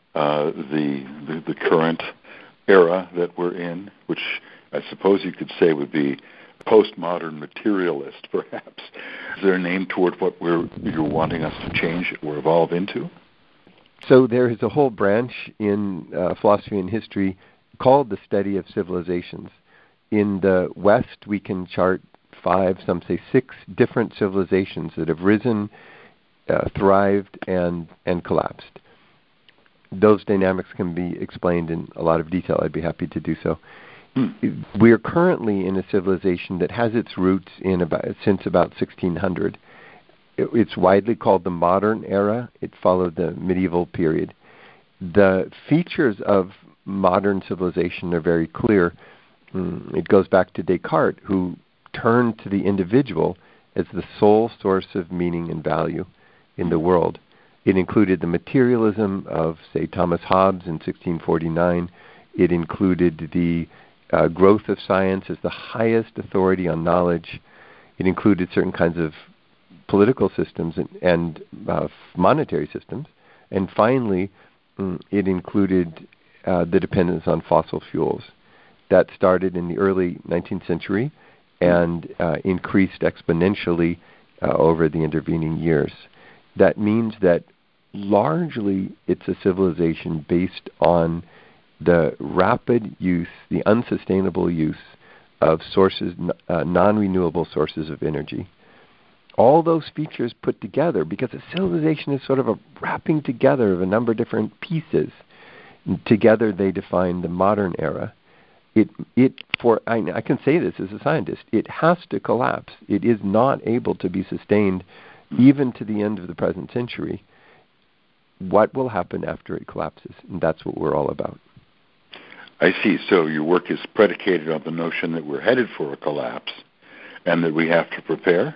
S3: the current era that we're in, which I suppose you could say would be postmodern materialist, perhaps? Is there a name toward what you're wanting us to change or evolve into?
S2: So there is a whole branch in philosophy and history called the study of civilizations. In the West, we can chart 5, some say 6 different civilizations that have risen, thrived, and collapsed. Those dynamics can be explained in a lot of detail. I'd be happy to do so. We are currently in a civilization that has its roots since about 1600. It's widely called the modern era. It followed the medieval period. The features of modern civilization are very clear. It goes back to Descartes, who turned to the individual as the sole source of meaning and value in the world. It included the materialism of, say, Thomas Hobbes in 1649. It included the growth of science as the highest authority on knowledge. It included certain kinds of political systems and monetary systems. And finally, it included the dependence on fossil fuels. That started in the early 19th century and increased exponentially over the intervening years. That means that largely it's a civilization based on the rapid use, the unsustainable use of sources, non-renewable sources of energy. All those features put together, because a civilization is sort of a wrapping together of a number of different pieces. Together they define the modern era. I can say this as a scientist, it has to collapse. It is not able to be sustained even to the end of the present century. What will happen after it collapses? And that's what we're all about.
S3: I see. So your work is predicated on the notion that we're headed for a collapse and that we have to prepare?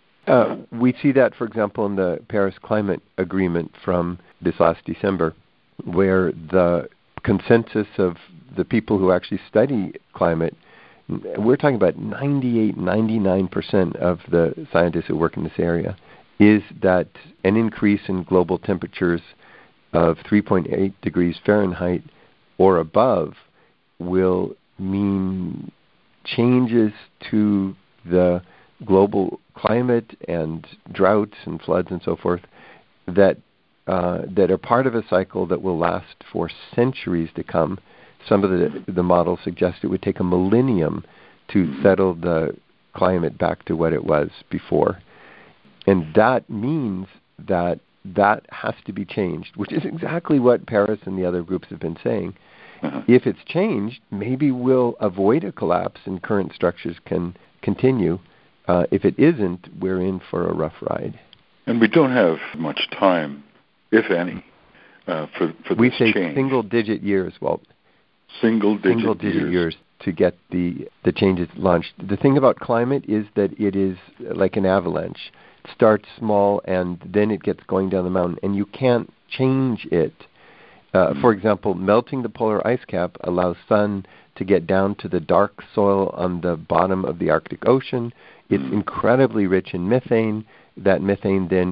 S2: We see that, for example, in the Paris Climate Agreement from this last December, where the consensus of the people who actually study climate, we're talking about 98, 99% of the scientists who work in this area, is that an increase in global temperatures of 3.8 degrees Fahrenheit or above will mean changes to the global climate and droughts and floods and so forth that are part of a cycle that will last for centuries to come. Some of the models suggest it would take a millennium to settle the climate back to what it was before. And that means that has to be changed, which is exactly what Paris and the other groups have been saying. If it's changed, maybe we'll avoid a collapse and current structures can continue. If it isn't, we're in for a rough ride.
S3: And we don't have much time, if any, for
S2: we
S3: this
S2: say
S3: change.
S2: Single-digit years, Walt.
S3: Single-digit
S2: years to get the changes launched. The thing about climate is that it is like an avalanche. It starts small and then it gets going down the mountain, and you can't change it. For example, melting the polar ice cap allows sun to get down to the dark soil on the bottom of the Arctic Ocean. It's incredibly rich in methane. That methane then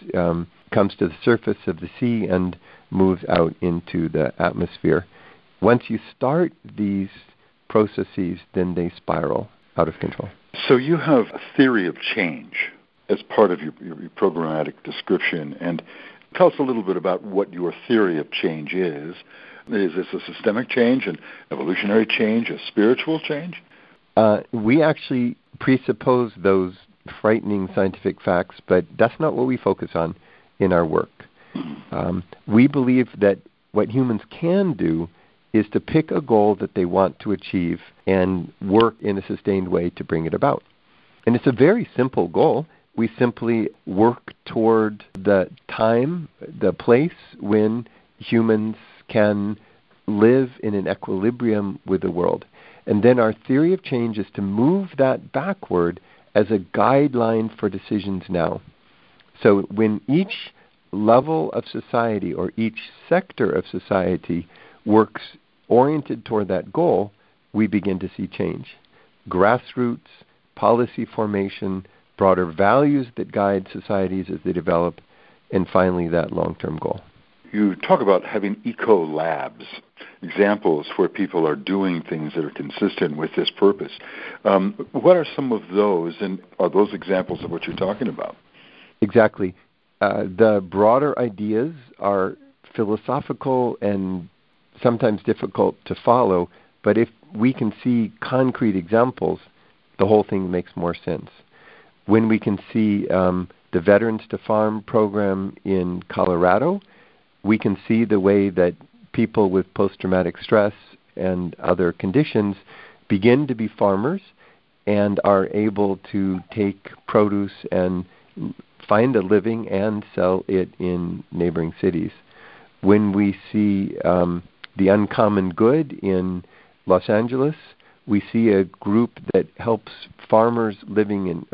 S2: comes to the surface of the sea and moves out into the atmosphere. Once you start these processes, then they spiral out of control.
S3: So you have a theory of change as part of your programmatic description. And tell us a little bit about what your theory of change is. Is this a systemic change, an evolutionary change, a spiritual change?
S2: We actually presuppose those frightening scientific facts, but that's not what we focus on in our work. We believe that what humans can do is to pick a goal that they want to achieve and work in a sustained way to bring it about. And it's a very simple goal. We simply work toward the time, the place when humans can live in an equilibrium with the world. And then our theory of change is to move that backward as a guideline for decisions now. So when each level of society or each sector of society works oriented toward that goal, we begin to see change. Grassroots, policy formation, broader values that guide societies as they develop, and finally that long-term goal.
S3: You talk about having eco-labs, examples where people are doing things that are consistent with this purpose. What are some of those, and are those examples of what you're talking about?
S2: Exactly. The broader ideas are philosophical and sometimes difficult to follow, but if we can see concrete examples, the whole thing makes more sense. When we can see the Veterans to Farm program in Colorado, we can see the way that people with post-traumatic stress and other conditions begin to be farmers and are able to take produce and find a living and sell it in neighboring cities. When we see the Uncommon Good in Los Angeles, we see a group that helps farmers living in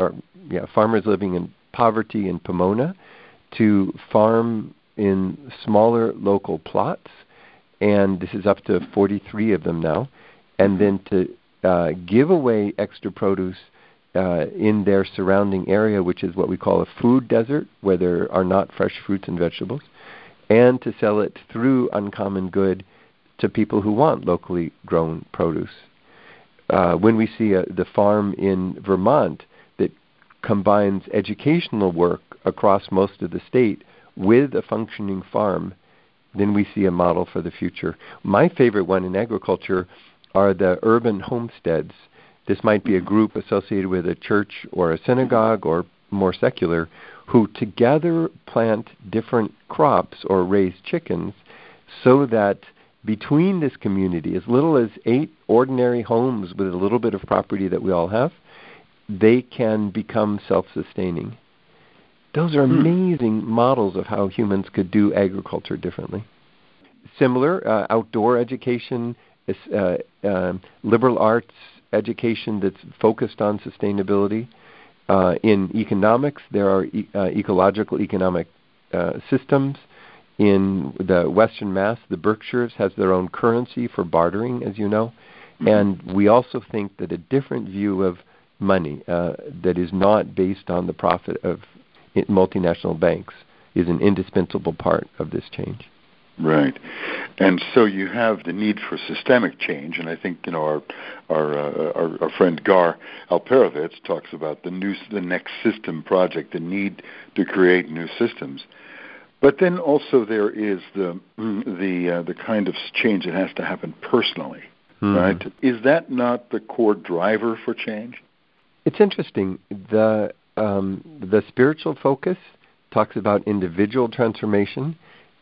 S2: poverty in Pomona to farm in smaller local plots, and this is up to 43 of them now, and then to give away extra produce in their surrounding area, which is what we call a food desert, where there are not fresh fruits and vegetables, and to sell it through Uncommon Good to people who want locally grown produce. When we see the farm in Vermont that combines educational work across most of the state with a functioning farm, then we see a model for the future. My favorite one in agriculture are the urban homesteads. This might be a group associated with a church or a synagogue or more secular who together plant different crops or raise chickens so that between this community, as little as 8 ordinary homes with a little bit of property that we all have, they can become self-sustaining. Those are amazing models of how humans could do agriculture differently. Similar, outdoor education, liberal arts education that's focused on sustainability. In economics, there are ecological economic systems. In the Western Mass, the Berkshires has their own currency for bartering, as you know. And we also think that a different view of money that is not based on the profit of multinational banks is an indispensable part of this change.
S3: Right, and so you have the need for systemic change, and I think our friend Gar Alperovitz talks about the next system project, the need to create new systems. But then also there is the kind of change that has to happen personally, right? Is that not the core driver for change?
S2: It's interesting. The spiritual focus talks about individual transformation.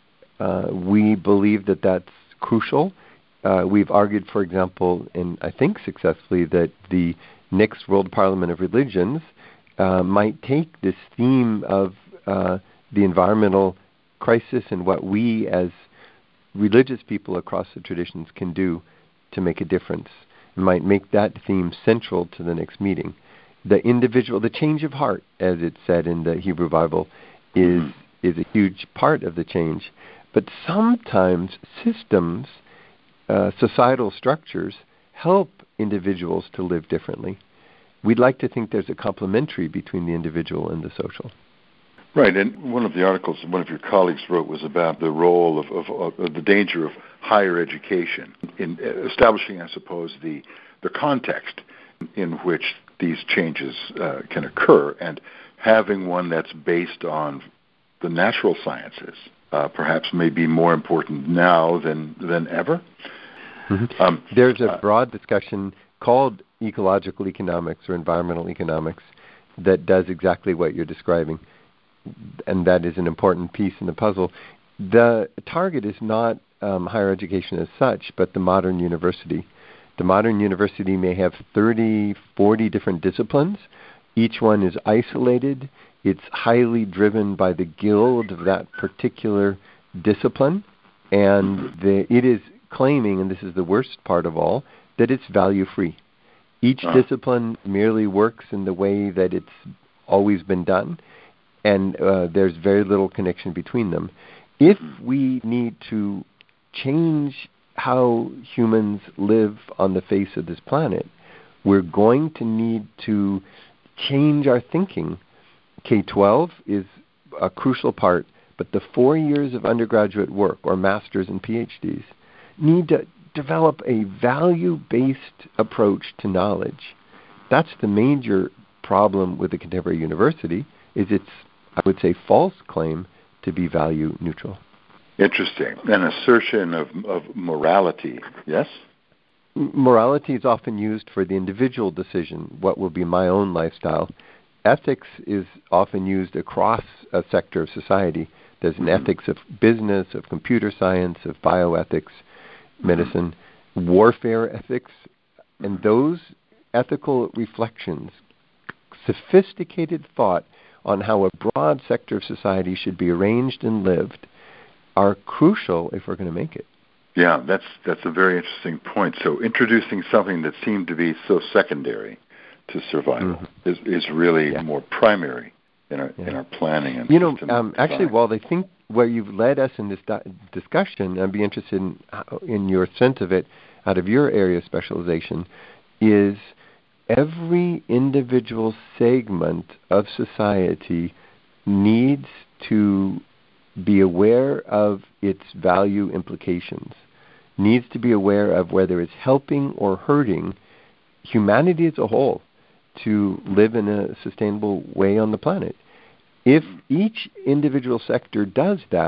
S2: We believe that that's crucial. We've argued, for example, and I think successfully, that the next World Parliament of Religions might take this theme of the environmental crisis and what we as religious people across the traditions can do to make a difference. It might make that theme central to the next meeting. The individual, the change of heart, as it's said in the Hebrew Bible, is a huge part of the change. But sometimes systems, societal structures, help individuals to live differently. We'd like to think there's a complementary between the individual and the social.
S3: Right, and one of the articles one of your colleagues wrote was about the role of the danger of higher education in establishing, I suppose, the context in which these changes can occur, and having one that's based on the natural sciences perhaps may be more important now than ever.
S2: There's a broad discussion called ecological economics or environmental economics that does exactly what you're describing, and that is an important piece in the puzzle. The target is not higher education as such, but the modern university. The modern university may have 30, 40 different disciplines. Each one is isolated. It's highly driven by the guild of that particular discipline, and it is claiming, and this is the worst part of all, that it's value-free. Each discipline merely works in the way that it's always been done, and there's very little connection between them. If we need to change how humans live on the face of this planet, we're going to need to change our thinking. K-12 is a crucial part, but the 4 years of undergraduate work, or masters and PhDs, need to develop a value-based approach to knowledge. That's the major problem with the contemporary university, is its, I would say, false claim to be value neutral.
S3: Interesting. An assertion of morality, yes?
S2: Morality is often used for the individual decision, what will be my own lifestyle. Ethics is often used across a sector of society. There's an ethics of business, of computer science, of bioethics, medicine, warfare ethics, and those ethical reflections, sophisticated thought on how a broad sector of society should be arranged and lived, are crucial if we're going to make it.
S3: Yeah, that's a very interesting point. So introducing something that seemed to be so secondary to survival is really more primary in our planning and system
S2: actually, while I think where you've led us in this discussion, I'd be interested in your sense of it out of your area of specialization, is every individual segment of society needs to be aware of its value implications, needs to be aware of whether it's helping or hurting humanity as a whole to live in a sustainable way on the planet. If each individual sector does that,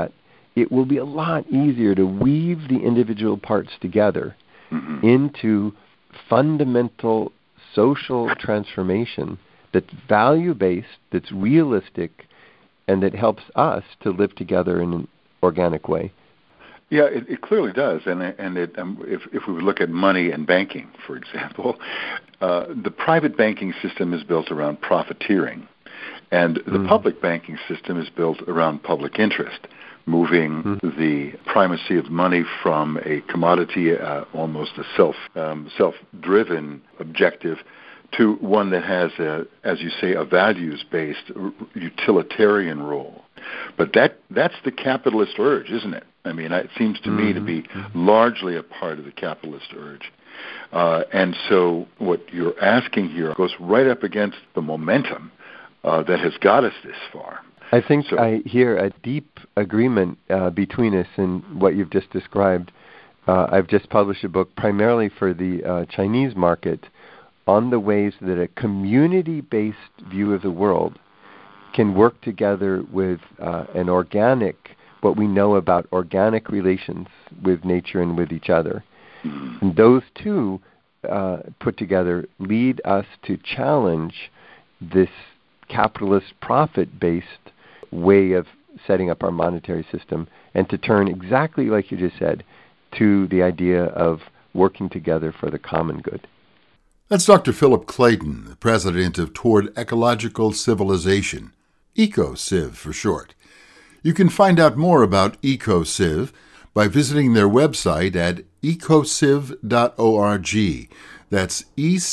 S2: it will be a lot easier to weave the individual parts together into fundamental social transformation that's value-based, that's realistic, and that helps us to live together in an organic way.
S3: Yeah, it clearly does, if we would look at money and banking, for example, the private banking system is built around profiteering, and the public banking system is built around public interest, moving the primacy of money from a commodity, almost a self-driven objective, to one that has, as you say, a values-based utilitarian role. But that's the capitalist urge, isn't it? I mean, it seems to me to be largely a part of the capitalist urge. And so what you're asking here goes right up against the momentum that has got us this far.
S2: I think I hear a deep agreement between us in what you've just described. I've just published a book primarily for the Chinese market on the ways that a community-based view of the world can work together with an organic, what we know about organic relations with nature and with each other. And those two put together lead us to challenge this capitalist profit-based way of setting up our monetary system, and to turn, exactly like you just said, to the idea of working together for the common good.
S1: That's Dr. Philip Clayton, the president of Toward Ecological Civilization, EcoCiv for short. You can find out more about EcoCiv by visiting their website at ecociv.org. That's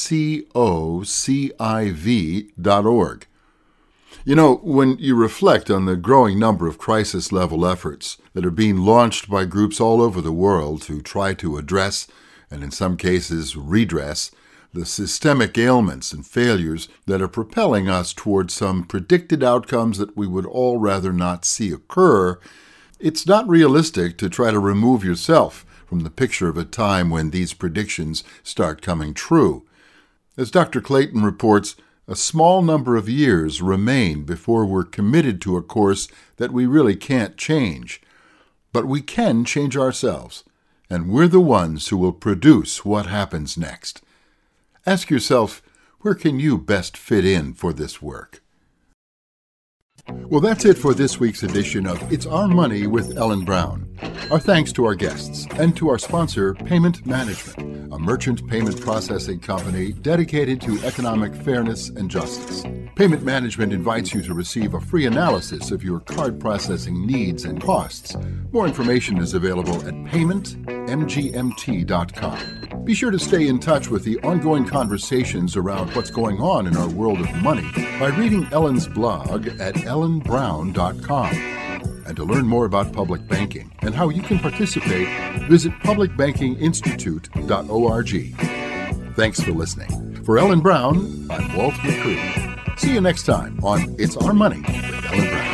S1: ECOCIV.org. You know, when you reflect on the growing number of crisis-level efforts that are being launched by groups all over the world to try to address, and in some cases redress, the systemic ailments and failures that are propelling us towards some predicted outcomes that we would all rather not see occur, it's not realistic to try to remove yourself from the picture of a time when these predictions start coming true. As Dr. Clayton reports, a small number of years remain before we're committed to a course that we really can't change. But we can change ourselves, and we're the ones who will produce what happens next. Ask yourself, where can you best fit in for this work? Well, that's it for this week's edition of It's Our Money with Ellen Brown. Our thanks to our guests and to our sponsor, Payment Management, a merchant payment processing company dedicated to economic fairness and justice. Payment Management invites you to receive a free analysis of your card processing needs and costs. More information is available at paymentmgmt.com. Be sure to stay in touch with the ongoing conversations around what's going on in our world of money by reading Ellen's blog at ellenbrown.com. And to learn more about public banking and how you can participate, visit publicbankinginstitute.org. Thanks for listening. For Ellen Brown, I'm Walt McCready. See you next time on It's Our Money with Ellen Brown.